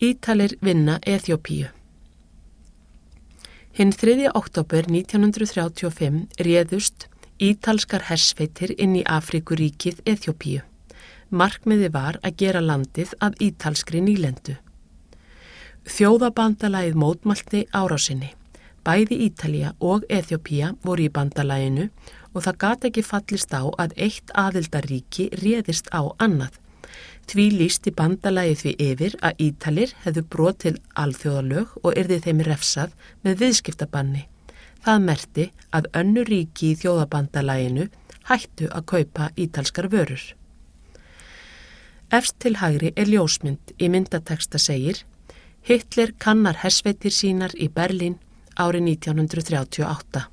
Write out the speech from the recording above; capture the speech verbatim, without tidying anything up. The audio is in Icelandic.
Ítalir vinna Eþíópíu. Hinn þriðja október nítján hundruð þrjátíu og fimm réðust ítalskar hersveitir inn í Afríkuríkið Eþíópíu. Markmiði var að gera landið að ítalskri nýlendu. Þjóðabandalagið mótmælti árásinni. Bæði Ítalía og Eþíópía voru í bandalaginu og það gat ekki fallist á að eitt aðildarríki réðist á annað. Því lýsti bandalagið því yfir að Ítalir hefðu brotið alþjóðalög og yrði þeim refsað með viðskiptabanni. Það merkti að önnur ríki í þjóðabandalaginu hættu að kaupa ítalskar vörur. Efst til hægri er ljósmynd. Í myndateksta segir: Hitler kannar hersveitir sínar í Berlín árið nítján hundruð þrjátíu og átta.